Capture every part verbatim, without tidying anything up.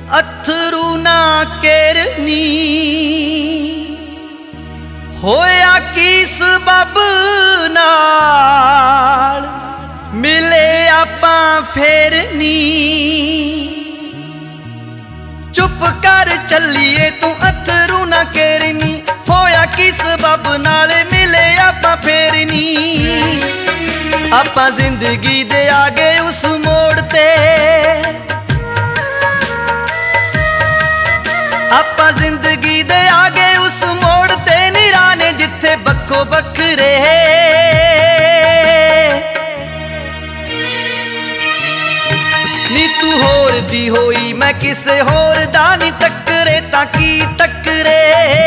अथरू ना केरनी होया की सबब नाल मिले आपां फेरनी। चुप कर चलिए तू अथरू ना केरनी होया की सबब नाल मिले आपां फेरनी। आपां जिंदगी दे आगे उस मोड़ ते आपां जिंदगी दे आगे उस मोड़ ते निराने जिथे बक्खो बखरे। नी तू होर दी होई मैं किसे होर दा नी टकरे ताकि टकरे।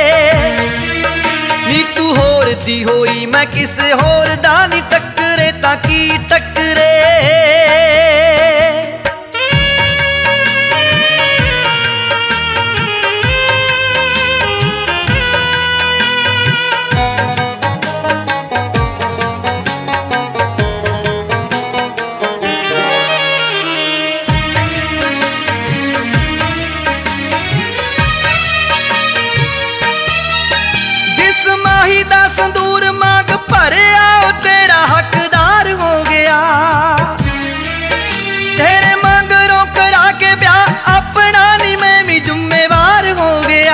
नी तू होर दी होई मैं किसे होर दा नी टकरे ताकि टकरे। माही दा संदूर मांग भरिया तेरा हकदार हो गया। तेरे मंगरों करा के ब्याह अपना नी मैं भी जुम्मेवार हो गया।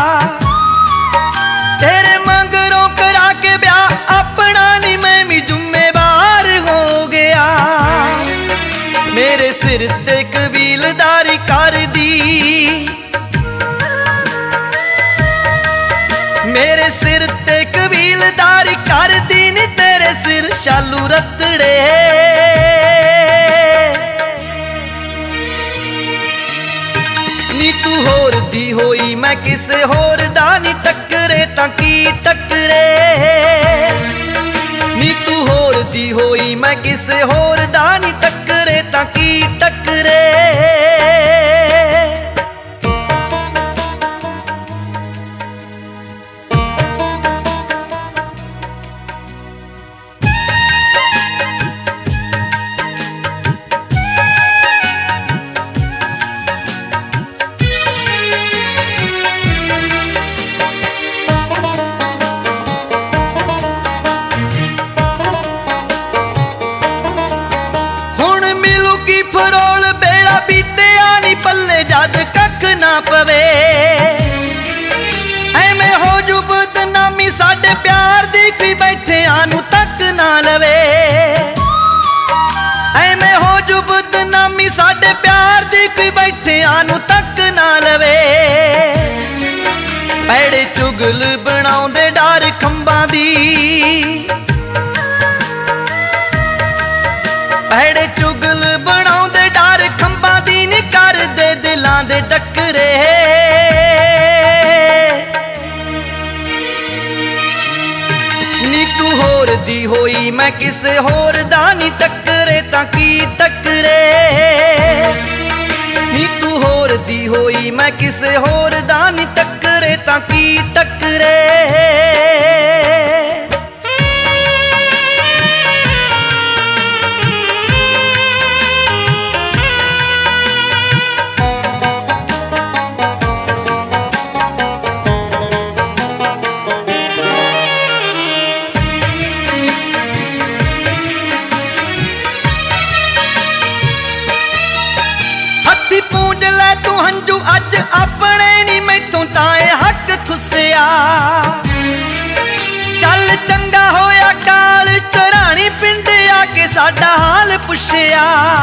तेरे मंगरों करा के ब्याह अपना नी मैं भी जुम्मेवार हो गया। मेरे सिर ते कबीलदारी कर दी मेरे सिर ते कबीलदारी कर दी नी तेरे सिर शालू रतड़े। नी तू होर दी होई मैं किसे होर दा नी टकरे ताकि टकरे। नी तू होर दी होई मैं किसे होर दा नी टकरे ताकि टकरे। फरोल बेड़ा बीतिया नी पल्ले जद कख ना पवे। एवें हो जू बदनामी साडे प्यार दी कोई बैठे आनू तक ना लवे। एवें हो जू बदनामी साडे प्यार दी कोई बैठे आनू तक ना लवे। पैड़े चुगल बनाउंदे डर खंबां दी पैड़े चुगल बनाउंदे डर खंबां दी नी कर दे दिलां दे टकरे। नी तू होर दी होई मैं किसे होर दा नी टकरे ताकि टकरे। नी तू होर दी होई मैं किसे होर दा नी टकरे ताकि टकरे। पूंज ले तू हंजू अज अपने नी मैथों ताए हक खुसिया। चल चंगा होया काल चौरानी पिंड आके साडा हाल पुछया।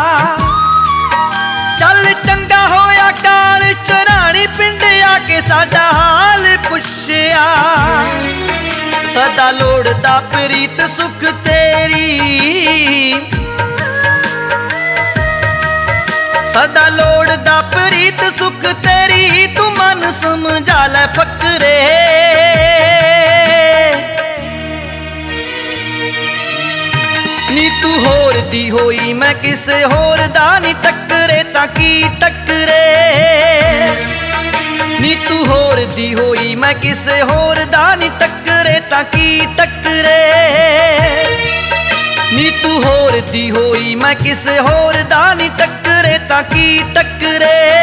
चल चंगा होया काल चौरानी पिंड आके साडा हाल पुछया। सदा लोड़दा प्रीत सुख तेरी सदा लोड़दा प्रीत सुख तेरी तू मन समझा ले फकरे। नी तू होर दी होई मैं किसे होर दा नी टकरे ताकि टकरे। नी तू होर दी होई मैं किसे होर दा नी टकरे ताकि टकरे। नी तू होर दी होई मैं किसे होर दा नी टकरे ताकि टकरे।